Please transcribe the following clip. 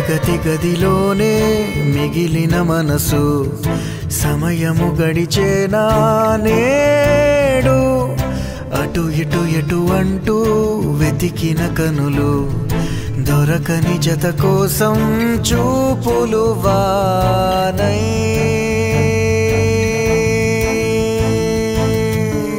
తరగతి గదిలోనే మిగిలిన మనసు సమయము గడిచేనా నేడు అటు ఇటు ఎటు అంటూ వెతికిన కనులు దొరకని జత కోసం చూపులు వానై